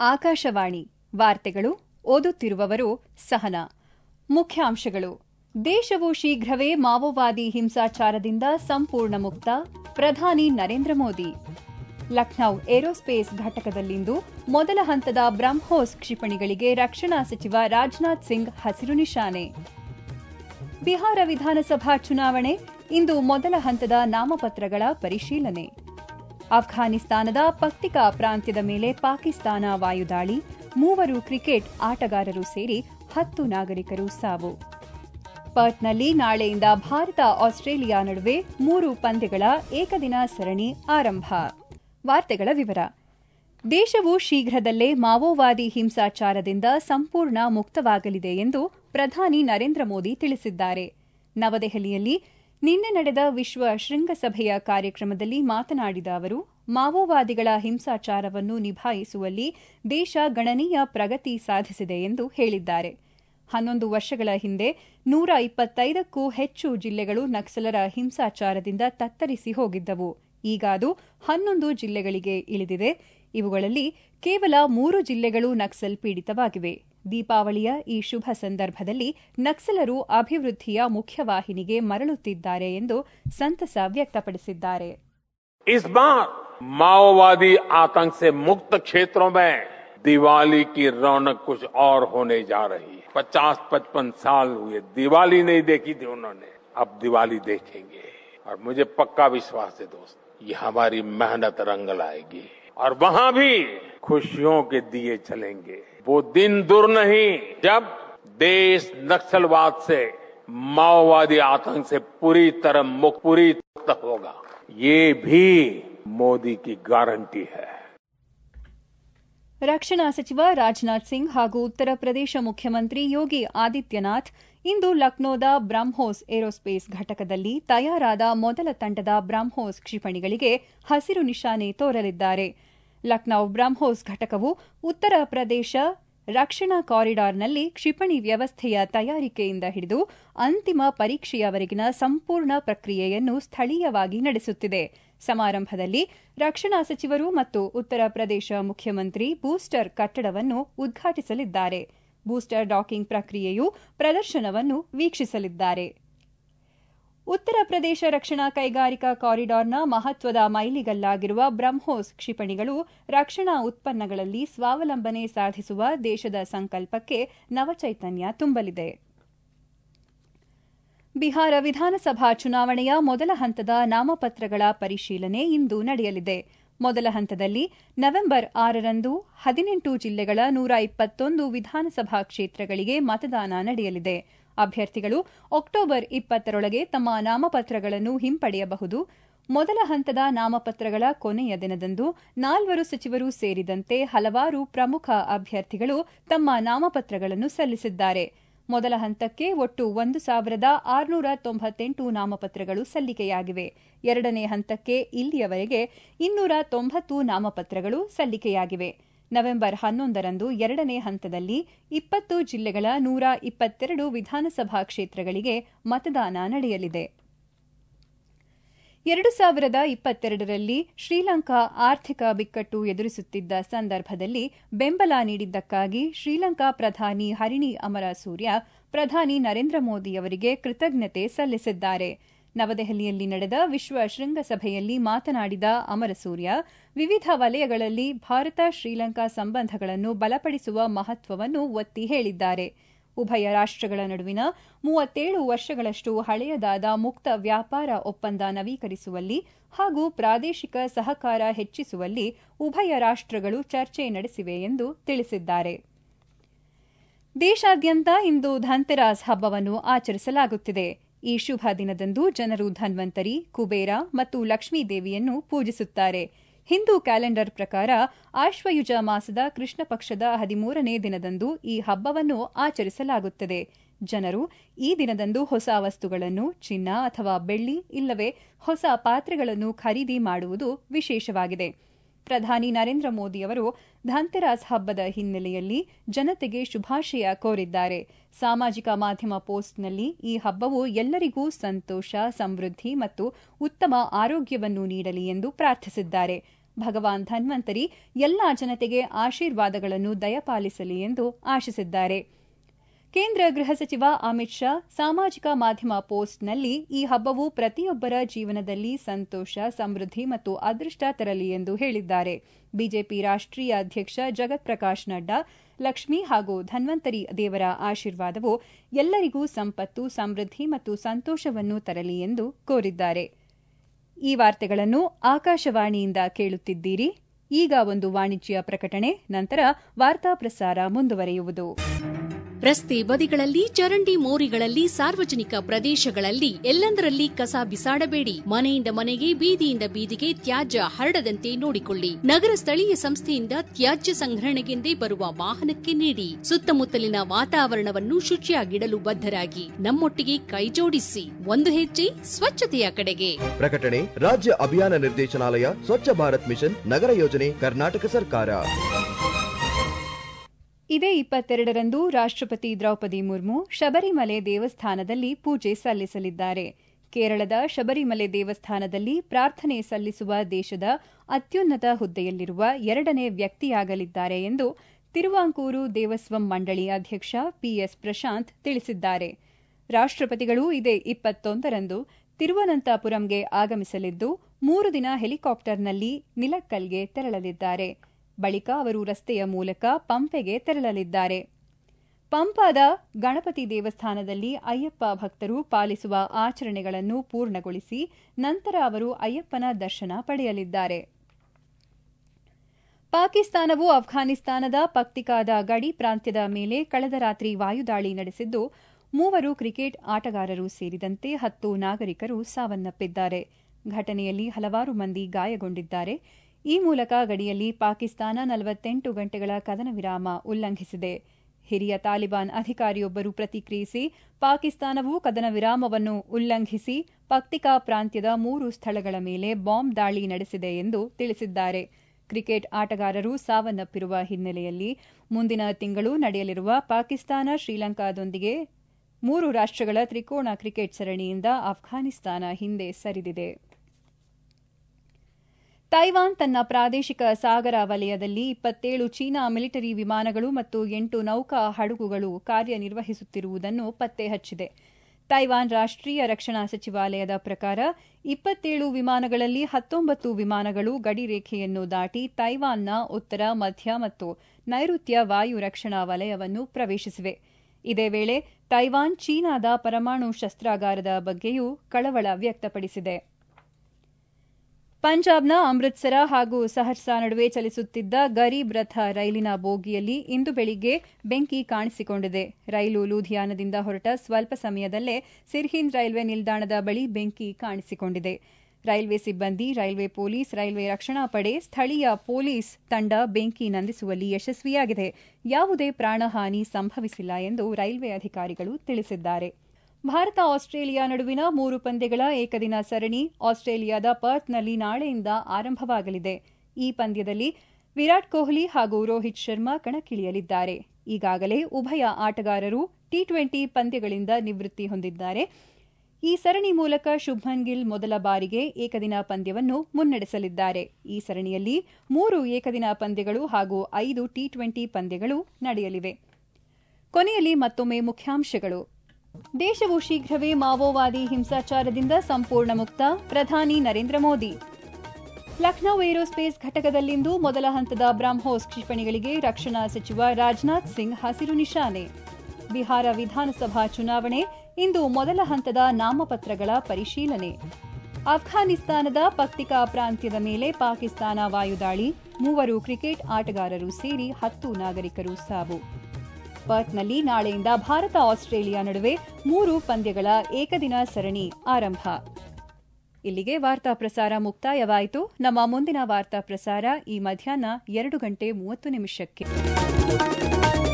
ಆಕಾಶವಾಣಿ ವಾರ್ತೆಗಳು ಓದುತ್ತಿರುವವರು ಸಹನಾ. ಮುಖ್ಯಾಂಶಗಳು. ದೇಶವು ಶೀಘ್ರವೇ ಮಾವೋವಾದಿ ಹಿಂಸಾಚಾರದಿಂದ ಸಂಪೂರ್ಣ ಮುಕ್ತ, ಪ್ರಧಾನಿ ನರೇಂದ್ರ ಮೋದಿ. ಲಖನೌ ಏರೋಸ್ಪೇಸ್ ಘಟಕದಲ್ಲಿಂದು ಮೊದಲ ಹಂತದ ಬ್ರಹ್ಮೋಸ್ ಕ್ಷಿಪಣಿಗಳಿಗೆ ರಕ್ಷಣಾ ಸಚಿವ ರಾಜನಾಥ್ ಸಿಂಗ್ ಹಸಿರು ನಿಶಾನೆ. ಬಿಹಾರ ವಿಧಾನಸಭಾ ಚುನಾವಣೆ, ಇಂದು ಮೊದಲ ಹಂತದ ನಾಮಪತ್ರಗಳ ಪರಿಶೀಲನೆ. ಅಫ್ಘಾನಿಸ್ತಾನದ ಪಕ್ತಿಕಾ ಪ್ರಾಂತ್ಯದ ಮೇಲೆ ಪಾಕಿಸ್ತಾನ ವಾಯುದಾಳಿ, 3 ಕ್ರಿಕೆಟ್ ಆಟಗಾರರು ಸೇರಿ 10 ನಾಗರಿಕರು ಸಾವು. ಪರ್ತ್ನಲ್ಲಿ ನಾಳೆಯಿಂದ ಭಾರತ-ಆಸ್ಟ್ರೇಲಿಯಾ ನಡುವೆ 3 ಪಂದ್ಯಗಳ ಏಕದಿನ ಸರಣಿ ಆರಂಭ. ವಾರ್ತೆಗಳ ವಿವರ. ದೇಶವು ಶೀಘ್ರದಲ್ಲೇ ಮಾವೋವಾದಿ ಹಿಂಸಾಚಾರದಿಂದ ಸಂಪೂರ್ಣ ಮುಕ್ತವಾಗಲಿದೆ ಎಂದು ಪ್ರಧಾನಿ ನರೇಂದ್ರ ಮೋದಿ ತಿಳಿಸಿದ್ದಾರೆ. ನವದೆಹಲಿಯಲ್ಲಿ ನಿನ್ನೆ ನಡೆದ ವಿಶ್ವ ಶೃಂಗಸಭೆಯ ಕಾರ್ಯಕ್ರಮದಲ್ಲಿ ಮಾತನಾಡಿದ ಅವರು, ಮಾವೋವಾದಿಗಳ ಹಿಂಸಾಚಾರವನ್ನು ನಿಭಾಯಿಸುವಲ್ಲಿ ದೇಶ ಗಣನೀಯ ಪ್ರಗತಿ ಸಾಧಿಸಿದೆ ಎಂದು ಹೇಳಿದ್ದಾರೆ. 11 ವರ್ಷಗಳ ಹಿಂದೆ 125ಕ್ಕೂ ಹೆಚ್ಚು ಜಿಲ್ಲೆಗಳು ನಕ್ಸಲರ ಹಿಂಸಾಚಾರದಿಂದ ತತ್ತರಿಸಿ ಹೋಗಿದ್ದವು. ಈಗ ಅದು 11 ಜಿಲ್ಲೆಗಳಿಗೆ ಇಳಿದಿದೆ. ಇವುಗಳಲ್ಲಿ ಕೇವಲ 3 ಜಿಲ್ಲೆಗಳು ನಕ್ಸಲ್ ಪೀಡಿತವಾಗಿವೆ. ದೀಪಾವಳಿಯ ಈ ಶುಭ ಸಂದರ್ಭದಲ್ಲಿ ನಕ್ಸಲರು ಅಭಿವೃದ್ಧಿಯ ಮುಖ್ಯವಾಹಿನಿಗೆ ಮರಳುತ್ತಿದ್ದಾರೆ ಎಂದು ಸಂತಸ ವ್ಯಕ್ತಪಡಿಸಿದ್ದಾರೆ. इस बार माओवादी आतंक से मुक्त क्षेत्रों में दिवाली की रौनक कुछ और होने जा रही है. 50-55 साल हुए दिवाली नहीं देखी थी उन्होंने, अब दिवाली देखेंगे और मुझे पक्का विश्वास है दोस्त, ये हमारी मेहनत रंग लाएगी और वहां भी खुशियों के दिए चलेंगे. वो दिन दूर नहीं जब देश नक्सलवाद से, माओवादी आतंक से पूरी तरह मुक्त होगा. ये भी ಮೋದಿ की ಗ್ಯಾರಂಟಿ है. ರಕ್ಷಣಾ ಸಚಿವ ರಾಜನಾಥ್ ಸಿಂಗ್ ಹಾಗೂ ಉತ್ತರ ಪ್ರದೇಶ ಮುಖ್ಯಮಂತ್ರಿ ಯೋಗಿ ಆದಿತ್ಯನಾಥ್ ಇಂದು ಲಕ್ನೋದ ಬ್ರಹ್ಮೋಸ್ ಏರೋಸ್ಪೇಸ್ ಘಟಕದಲ್ಲಿ ತಯಾರಾದ ಮೊದಲ ತಂಡದ ಬ್ರಹ್ಮೋಸ್ ಕ್ಷಿಪಣಿಗಳಿಗೆ ಹಸಿರು ನಿಶಾನೆ ತೋರಲಿದ್ದಾರೆ. ಲಕ್ನೌ ಬ್ರಹ್ಮೋಸ್ ಘಟಕವು ಉತ್ತರ ಪ್ರದೇಶ ರಕ್ಷಣಾ ಕಾರಿಡಾರ್ನಲ್ಲಿ ಕ್ಷಿಪಣಿ ವ್ಯವಸ್ಥೆಯ ತಯಾರಿಕೆಯಿಂದ ಹಿಡಿದು ಅಂತಿಮ ಪರೀಕ್ಷೆಯವರೆಗಿನ ಸಂಪೂರ್ಣ ಪ್ರಕ್ರಿಯೆಯನ್ನು ಸ್ಥಳೀಯವಾಗಿ ನಡೆಸುತ್ತಿದೆ. ಸಮಾರಂಭದಲ್ಲಿ ರಕ್ಷಣಾ ಸಚಿವರು ಮತ್ತು ಉತ್ತರ ಪ್ರದೇಶ ಮುಖ್ಯಮಂತ್ರಿ ಬೂಸ್ಟರ್ ಕಟ್ಟಡವನ್ನು ಉದ್ಘಾಟಿಸಲಿದ್ದಾರೆ. ಬೂಸ್ಟರ್ ಡಾಕಿಂಗ್ ಪ್ರಕ್ರಿಯೆಯು ಪ್ರದರ್ಶನವನ್ನು ವೀಕ್ಷಿಸಲಿದ್ದಾರೆ. ಉತ್ತರ ಪ್ರದೇಶ ರಕ್ಷಣಾ ಕೈಗಾರಿಕಾ ಕಾರಿಡಾರ್ನ ಮಹತ್ವದ ಮೈಲಿಗಲ್ಲಾಗಿರುವ ಬ್ರಹ್ಮೋಸ್ ಕ್ಷಿಪಣಿಗಳು ರಕ್ಷಣಾ ಉತ್ಪನ್ನಗಳಲ್ಲಿ ಸ್ವಾವಲಂಬನೆ ಸಾಧಿಸುವ ದೇಶದ ಸಂಕಲ್ಪಕ್ಕೆ ನವಚೈತನ್ಯ ತುಂಬಲಿದೆ. ಬಿಹಾರ ವಿಧಾನಸಭಾ ಚುನಾವಣೆಯ ಮೊದಲ ಹಂತದ ನಾಮಪತ್ರಗಳ ಪರಿಶೀಲನೆ ಇಂದು ನಡೆಯಲಿದೆ. ಮೊದಲ ಹಂತದಲ್ಲಿ ನವೆಂಬರ್ 6ರಂದು 18 ಜಿಲ್ಲೆಗಳ 121 ವಿಧಾನಸಭಾ ಕ್ಷೇತ್ರಗಳಿಗೆ ಮತದಾನ ನಡೆಯಲಿದೆ. ಅಭ್ಯರ್ಥಿಗಳು ಅಕ್ಟೋಬರ್ 20ರೊಳಗೆ ತಮ್ಮ ನಾಮಪತ್ರಗಳನ್ನು ಹಿಂಪಡೆಯಬಹುದು. ಮೊದಲ ಹಂತದ ನಾಮಪತ್ರಗಳ ಕೊನೆಯ ದಿನದಂದು 4 ಸಚಿವರು ಸೇರಿದಂತೆ ಹಲವಾರು ಪ್ರಮುಖ ಅಭ್ಯರ್ಥಿಗಳು ತಮ್ಮ ನಾಮಪತ್ರಗಳನ್ನು ಸಲ್ಲಿಸಿದ್ದಾರೆ. ಮೊದಲ ಹಂತಕ್ಕೆ ಒಟ್ಟು 1,698 ನಾಮಪತ್ರಗಳು ಸಲ್ಲಿಕೆಯಾಗಿವೆ. ಎರಡನೇ ಹಂತಕ್ಕೆ ಇಲ್ಲಿಯವರೆಗೆ 290 ನಾಮಪತ್ರಗಳು ಸಲ್ಲಿಕೆಯಾಗಿವೆ. ನವೆಂಬರ್ 11ರಂದು ಎರಡನೇ ಹಂತದಲ್ಲಿ 20 ಜಿಲ್ಲೆಗಳ 122 ವಿಧಾನಸಭಾ ಕ್ಷೇತ್ರಗಳಿಗೆ ಮತದಾನ ನಡೆಯಲಿದೆ. 2022ರಲ್ಲಿ ಶ್ರೀಲಂಕಾ ಆರ್ಥಿಕ ಬಿಕ್ಕಟ್ಟು ಎದುರಿಸುತ್ತಿದ್ದ ಸಂದರ್ಭದಲ್ಲಿ ಬೆಂಬಲ ನೀಡಿದ್ದಕ್ಕಾಗಿ ಶ್ರೀಲಂಕಾ ಪ್ರಧಾನಿ ಹರಿಣಿ ಅಮರಸೂರ್ಯ ಪ್ರಧಾನಿ ನರೇಂದ್ರ ಮೋದಿಯವರಿಗೆ ಕೃತಜ್ಞತೆ ಸಲ್ಲಿಸಿದ್ದಾರೆ. ನವದೆಹಲಿಯಲ್ಲಿ ನಡೆದ ವಿಶ್ವ ಶೃಂಗಸಭೆಯಲ್ಲಿ ಮಾತನಾಡಿದ ಅಮರಸೂರ್ಯ, ವಿವಿಧ ವಲಯಗಳಲ್ಲಿ ಭಾರತ ಶ್ರೀಲಂಕಾ ಸಂಬಂಧಗಳನ್ನು ಬಲಪಡಿಸುವ ಮಹತ್ವವನ್ನು ಒತ್ತಿ ಹೇಳಿದ್ದಾರೆ. ಉಭಯ ರಾಷ್ಟಗಳ ನಡುವಿನ 37 ವರ್ಷಗಳಷ್ಟು ಹಳೆಯದಾದ ಮುಕ್ತ ವ್ಯಾಪಾರ ಒಪ್ಪಂದ ನವೀಕರಿಸುವಲ್ಲಿ ಹಾಗೂ ಪ್ರಾದೇಶಿಕ ಸಹಕಾರ ಹೆಚ್ಚಿಸುವಲ್ಲಿ ಉಭಯ ರಾಷ್ಟಗಳು ಚರ್ಚೆ ನಡೆಸಿವೆ ಎಂದು ತಿಳಿಸಿದ್ದಾರೆ. ದೇಶಾದ್ಯಂತ ಇಂದು ಧನ್ತೆರಾಸ್ ಹಬ್ಬವನ್ನು ಆಚರಿಸಲಾಗುತ್ತಿದೆ. ಈ ಶುಭ ದಿನದಂದು ಜನರು ಧನ್ವಂತರಿ, ಕುಬೇರ ಮತ್ತು ಲಕ್ಷ್ಮೀ ದೇವಿಯನ್ನು ಪೂಜಿಸುತ್ತಾರೆ. ಹಿಂದೂ ಕ್ಯಾಲೆಂಡರ್ ಪ್ರಕಾರ ಆಶ್ವಯುಜ ಮಾಸದ ಕೃಷ್ಣ ಪಕ್ಷದ 13ನೇ ದಿನದಂದು ಈ ಹಬ್ಬವನ್ನು ಆಚರಿಸಲಾಗುತ್ತದೆ. ಜನರು ಈ ದಿನದಂದು ಹೊಸ ವಸ್ತುಗಳನ್ನು, ಚಿನ್ನ ಅಥವಾ ಬೆಳ್ಳಿ ಇಲ್ಲವೇ ಹೊಸ ಪಾತ್ರೆಗಳನ್ನು ಖರೀದಿ ಮಾಡುವುದು ವಿಶೇಷವಾಗಿದೆ. ಪ್ರಧಾನಿ ನರೇಂದ್ರ ಮೋದಿಯವರು ಧನ್ತೆರಾಸ್ ಹಬ್ಬದ ಹಿನ್ನೆಲೆಯಲ್ಲಿ ಜನತೆಗೆ ಶುಭಾಶಯ ಕೋರಿದ್ದಾರೆ. ಸಾಮಾಜಿಕ ಮಾಧ್ಯಮ ಪೋಸ್ಟ್ನಲ್ಲಿ ಈ ಹಬ್ಬವು ಎಲ್ಲರಿಗೂ ಸಂತೋಷ, ಸಮೃದ್ಧಿ ಮತ್ತು ಉತ್ತಮ ಆರೋಗ್ಯವನ್ನು ನೀಡಲಿ ಎಂದು ಪ್ರಾರ್ಥಿಸಿದ್ದಾರೆ. ಭಗವಾನ್ ಧನ್ವಂತರಿ ಎಲ್ಲಾ ಜನತೆಗೆ ಆಶೀರ್ವಾದಗಳನ್ನು ದಯಪಾಲಿಸಲಿ ಎಂದು ಆಶಿಸಿದ್ದಾರೆ. ಕೇಂದ್ರ ಗೃಹ ಸಚಿವ ಅಮಿತ್ ಶಾ ಸಾಮಾಜಿಕ ಮಾಧ್ಯಮ ಪೋಸ್ಟ್ನಲ್ಲಿ ಈ ಹಬ್ಬವು ಪ್ರತಿಯೊಬ್ಬರ ಜೀವನದಲ್ಲಿ ಸಂತೋಷ, ಸಮೃದ್ಧಿ ಮತ್ತು ಅದೃಷ್ಟ ತರಲಿ ಎಂದು ಹೇಳಿದ್ದಾರೆ. ಬಿಜೆಪಿ ರಾಷ್ಟ್ರೀಯ ಅಧ್ಯಕ್ಷ ಜಗತ್ ಪ್ರಕಾಶ್ ನಡ್ಡಾ ಲಕ್ಷ್ಮಿ ಹಾಗೂ ಧನ್ವಂತರಿ ದೇವರ ಆಶೀರ್ವಾದವು ಎಲ್ಲರಿಗೂ ಸಂಪತ್ತು, ಸಮೃದ್ಧಿ ಮತ್ತು ಸಂತೋಷವನ್ನು ತರಲಿ ಎಂದು ಕೋರಿದ್ದಾರೆ. ಈ ವಾರ್ತೆಗಳನ್ನು ಆಕಾಶವಾಣಿಯಿಂದ ಕೇಳುತ್ತಿದ್ದೀರಿ. ಈಗ ಒಂದು ವಾಣಿಜ್ಯ ಪ್ರಕಟಣೆ, ನಂತರ ವಾರ್ತಾ ಪ್ರಸಾರ ಮುಂದುವರಿಯುವುದು. ರಸ್ತೆ ಬದಿಗಳಲ್ಲಿ, ಚರಂಡಿ ಮೋರಿಗಳಲ್ಲಿ, ಸಾರ್ವಜನಿಕ ಪ್ರದೇಶಗಳಲ್ಲಿ ಎಲ್ಲೆಂದರಲ್ಲಿ ಕಸ ಬಿಸಾಡಬೇಡಿ. ಮನೆಯಿಂದ ಮನೆಗೆ, ಬೀದಿಯಿಂದ ಬೀದಿಗೆ ತ್ಯಾಜ್ಯ ಹರಡದಂತೆ ನೋಡಿಕೊಳ್ಳಿ. ನಗರ ಸ್ಥಳೀಯ ಸಂಸ್ಥೆಯಿಂದ ತ್ಯಾಜ್ಯ ಸಂಗ್ರಹಣೆಗೆಂದೇ ಬರುವ ವಾಹನಕ್ಕೆ ನೀಡಿ. ಸುತ್ತಮುತ್ತಲಿನ ವಾತಾವರಣವನ್ನು ಶುಚಿಯಾಗಿಡಲು ಬದ್ಧರಾಗಿ ನಮ್ಮೊಟ್ಟಿಗೆ ಕೈಜೋಡಿಸಿ. ಒಂದು ಹೆಜ್ಜೆ ಸ್ವಚ್ಛತೆಯ ಕಡೆಗೆ. ಪ್ರಕಟಣೆ ರಾಜ್ಯ ಅಭಿಯಾನ ನಿರ್ದೇಶನಾಲಯ, ಸ್ವಚ್ಛ ಭಾರತ್ ಮಿಷನ್, ನಗರ ಯೋಜನೆ, ಕರ್ನಾಟಕ ಸರ್ಕಾರ. ಇದೇ 22ರಂದು ರಾಷ್ಟ್ರಪತಿ ದ್ರೌಪದಿ ಮುರ್ಮು ಶಬರಿಮಲೆ ದೇವಸ್ಥಾನದಲ್ಲಿ ಪೂಜೆ ಸಲ್ಲಿಸಲಿದ್ದಾರೆ. ಕೇರಳದ ಶಬರಿಮಲೆ ದೇವಸ್ಥಾನದಲ್ಲಿ ಪ್ರಾರ್ಥನೆ ಸಲ್ಲಿಸುವ ದೇಶದ ಅತ್ಯುನ್ನತ ಹುದ್ದೆಯಲ್ಲಿರುವ 2ನೇ ವ್ಯಕ್ತಿಯಾಗಲಿದ್ದಾರೆ ಎಂದು ತಿರುವಾಂಕೂರು ದೇವಸ್ವಂ ಮಂಡಳಿ ಅಧ್ಯಕ್ಷ ಪಿಎಸ್ ಪ್ರಶಾಂತ್ ತಿಳಿಸಿದ್ದಾರೆ. ರಾಷ್ಟ್ರಪತಿಗಳು ಇದೇ 21ರಂದು ತಿರುವನಂತಪುರಂಗೆ ಆಗಮಿಸಲಿದ್ದು 3 ದಿನ ಹೆಲಿಕಾಪ್ಟರ್ನಲ್ಲಿ ನಿಲಕ್ಕಲ್ಗೆ ತೆರಳಲಿದ್ದಾರೆ. ಬಳಿಕ ಅವರು ರಸ್ತೆಯ ಮೂಲಕ ಪಂಪೆಗೆ ತೆರಳಲಿದ್ದಾರೆ. ಪಂಪಾದ ಗಣಪತಿ ದೇವಸ್ಥಾನದಲ್ಲಿ ಅಯ್ಯಪ್ಪ ಭಕ್ತರು ಪಾಲಿಸುವ ಆಚರಣೆಗಳನ್ನು ಪೂರ್ಣಗೊಳಿಸಿ ನಂತರ ಅವರು ಅಯ್ಯಪ್ಪನ ದರ್ಶನ ಪಡೆಯಲಿದ್ದಾರೆ. ಪಾಕಿಸ್ತಾನವು ಅಫ್ಘಾನಿಸ್ತಾನದ ಪಕ್ತಿಕಾದ ಗಡಿ ಪ್ರಾಂತ್ಯದ ಮೇಲೆ ಕಳೆದ ರಾತ್ರಿ ವಾಯುದಾಳಿ ನಡೆಸಿದ್ದು 3 ಕ್ರಿಕೆಟ್ ಆಟಗಾರರು ಸೇರಿದಂತೆ 10 ನಾಗರಿಕರು ಸಾವನ್ನಪ್ಪಿದ್ದಾರೆ. ಘಟನೆಯಲ್ಲಿ ಹಲವಾರು ಮಂದಿ ಗಾಯಗೊಂಡಿದ್ದಾರೆ. ಈ ಮೂಲಕ ಗಡಿಯಲ್ಲಿ ಪಾಕಿಸ್ತಾನ 48 ಗಂಟೆಗಳ ಕದನ ವಿರಾಮ ಉಲ್ಲಂಘಿಸಿದೆ. ಹಿರಿಯ ತಾಲಿಬಾನ್ ಅಧಿಕಾರಿಯೊಬ್ಬರು ಪ್ರತಿಕ್ರಿಯಿಸಿ, ಪಾಕಿಸ್ತಾನವು ಕದನ ವಿರಾಮವನ್ನು ಉಲ್ಲಂಘಿಸಿ ಪಕ್ತಿಕಾ ಪ್ರಾಂತ್ಯದ 3 ಸ್ಥಳಗಳ ಮೇಲೆ ಬಾಂಬ್ ದಾಳಿ ನಡೆಸಿದೆ ಎಂದು ತಿಳಿಸಿದ್ದಾರೆ. ಕ್ರಿಕೆಟ್ ಆಟಗಾರರು ಸಾವನ್ನಪ್ಪಿರುವ ಹಿನ್ನೆಲೆಯಲ್ಲಿ ಮುಂದಿನ ತಿಂಗಳು ನಡೆಯಲಿರುವ ಪಾಕಿಸ್ತಾನ ಶ್ರೀಲಂಕಾದೊಂದಿಗೆ 3 ರಾಷ್ಟ್ರಗಳ ತ್ರಿಕೋನ ಕ್ರಿಕೆಟ್ ಸರಣಿಯಿಂದ ಅಫ್ಘಾನಿಸ್ತಾನ ಹಿಂದೆ ಸರಿದಿದೆ. ತೈವಾನ್ ತನ್ನ ಪ್ರಾದೇಶಿಕ ಸಾಗರ ವಲಯದಲ್ಲಿ 27 ಚೀನಾ ಮಿಲಿಟರಿ ವಿಮಾನಗಳು ಮತ್ತು 8 ನೌಕಾ ಹಡಗುಗಳು ಕಾರ್ಯನಿರ್ವಹಿಸುತ್ತಿರುವುದನ್ನು ಪತ್ತೆ ಹಚ್ಚಿದೆ. ತೈವಾನ್ ರಾಷ್ಟ್ರೀಯ ರಕ್ಷಣಾ ಸಚಿವಾಲಯದ ಪ್ರಕಾರ 27 ವಿಮಾನಗಳಲ್ಲಿ 19 ವಿಮಾನಗಳು ಗಡಿ ರೇಖೆಯನ್ನು ದಾಟಿ ತೈವಾನ್ನ ಉತ್ತರ, ಮಧ್ಯ ಮತ್ತು ನೈಋತ್ಯ ವಾಯು ರಕ್ಷಣಾ ವಲಯವನ್ನು ಪ್ರವೇಶಿಸಿವೆ. ಇದೇ ವೇಳೆ ತೈವಾನ್ ಚೀನಾದ ಪರಮಾಣು ಶಸ್ತ್ರಾಗಾರದ ಬಗ್ಗೆಯೂ ಕಳವಳ ವ್ಯಕ್ತಪಡಿಸಿದೆ. ಪಂಜಾಬ್ನ ಅಮೃತ್ಸರ ಹಾಗೂ ಸಹರ್ಸಾ ನಡುವೆ ಚಲಿಸುತ್ತಿದ್ದ ಗರೀಬ್ ರಥ ರೈಲಿನ ಬೋಗಿಯಲ್ಲಿ ಇಂದು ಬೆಳಿಗ್ಗೆ ಬೆಂಕಿ ಕಾಣಿಸಿಕೊಂಡಿದೆ. ರೈಲು ಲೂಧಿಯಾನದಿಂದ ಹೊರಟ ಸ್ವಲ್ಪ ಸಮಯದಲ್ಲೇ ಸಿರ್ಹಿಂದ್ ರೈಲ್ವೆ ನಿಲ್ದಾಣದ ಬಳಿ ಬೆಂಕಿ ಕಾಣಿಸಿಕೊಂಡಿದೆ. ರೈಲ್ವೆ ಸಿಬ್ಬಂದಿ, ರೈಲ್ವೆ ಪೊಲೀಸ್, ರೈಲ್ವೆ ರಕ್ಷಣಾ ಪಡೆ, ಸ್ಥಳೀಯ ಪೊಲೀಸ್ ತಂಡ ಬೆಂಕಿ ನಂದಿಸುವಲ್ಲಿ ಯಶಸ್ವಿಯಾಗಿದೆ. ಯಾವುದೇ ಪ್ರಾಣಹಾನಿ ಸಂಭವಿಸಿಲ್ಲ ಎಂದು ರೈಲ್ವೆ ಅಧಿಕಾರಿಗಳು ತಿಳಿಸಿದ್ದಾರೆ. ಭಾರತ ಆಸ್ಟ್ರೇಲಿಯಾ ನಡುವಿನ 3 ಪಂದ್ಯಗಳ ಏಕದಿನ ಸರಣಿ ಆಸ್ಟ್ರೇಲಿಯಾದ ಪರ್ತ್ನಲ್ಲಿ ನಾಳೆಯಿಂದ ಆರಂಭವಾಗಲಿದೆ. ಈ ಪಂದ್ಯದಲ್ಲಿ ವಿರಾಟ್ ಕೊಹ್ಲಿ ಹಾಗೂ ರೋಹಿತ್ ಶರ್ಮಾ ಕಣಕ್ಕಿಳಿಯಲಿದ್ದಾರೆ. ಈಗಾಗಲೇ ಉಭಯ ಆಟಗಾರರು ಟಿ20 ಪಂದ್ಯಗಳಿಂದ ನಿವೃತ್ತಿ ಹೊಂದಿದ್ದಾರೆ. ಈ ಸರಣಿ ಮೂಲಕ ಶುಭ್ಮನ್ ಗಿಲ್ ಮೊದಲ ಬಾರಿಗೆ ಏಕದಿನ ಪಂದ್ಯವನ್ನು ಮುನ್ನಡೆಸಲಿದ್ದಾರೆ. ಈ ಸರಣಿಯಲ್ಲಿ 3 ಏಕದಿನ ಪಂದ್ಯಗಳು ಹಾಗೂ 5 ಟಿ20 ಪಂದ್ಯಗಳು ನಡೆಯಲಿವೆ. ಕೊನೆಯಲ್ಲಿ ಮತ್ತೊಮ್ಮೆ ಮುಖ್ಯಾಂಶಗಳು. ದೇಶವು ಶೀಘ್ರವೇ ಮಾವೋವಾದಿ ಹಿಂಸಾಚಾರದಿಂದ ಸಂಪೂರ್ಣ ಮುಕ್ತ, ಪ್ರಧಾನಿ ನರೇಂದ್ರ ಮೋದಿ. ಲಖನೌ ಏರೋಸ್ಪೇಸ್ ಘಟಕದಲ್ಲಿಂದು ಮೊದಲ ಹಂತದ ಬ್ರಹ್ಮೋಸ್ ಕ್ಷಿಪಣಿಗಳಿಗೆ ರಕ್ಷಣಾ ಸಚಿವ ರಾಜನಾಥ್ ಸಿಂಗ್ ಹಸಿರು ನಿಶಾನೆ. ಬಿಹಾರ ವಿಧಾನಸಭಾ ಚುನಾವಣೆ, ಇಂದು ಮೊದಲ ಹಂತದ ನಾಮಪತ್ರಗಳ ಪರಿಶೀಲನೆ. ಅಫ್ಘಾನಿಸ್ತಾನದ ಪಕ್ತಿಕಾ ಪ್ರಾಂತ್ಯದ ಮೇಲೆ ಪಾಕಿಸ್ತಾನ ವಾಯುದಾಳಿ, 3 ಕ್ರಿಕೆಟ್ ಆಟಗಾರರು ಸೇರಿ 10 ನಾಗರಿಕರು ಸಾವು. ಪರ್ತ್ನಲ್ಲಿ ನಾಳೆಯಿಂದ ಭಾರತ ಆಸ್ಟ್ರೇಲಿಯಾ ನಡುವೆ 3 ಪಂದ್ಯಗಳ ಏಕದಿನ ಸರಣಿ ಆರಂಭ. ಇಲ್ಲಿಗೆ ವಾರ್ತಾ ಪ್ರಸಾರ ಮುಕ್ತಾಯವಾಯಿತು. ನಮ್ಮ ಮುಂದಿನ ವಾರ್ತಾ ಪ್ರಸಾರ ಈ ಮಧ್ಯಾಹ್ನ 2:30 ಕ್ಕೆ.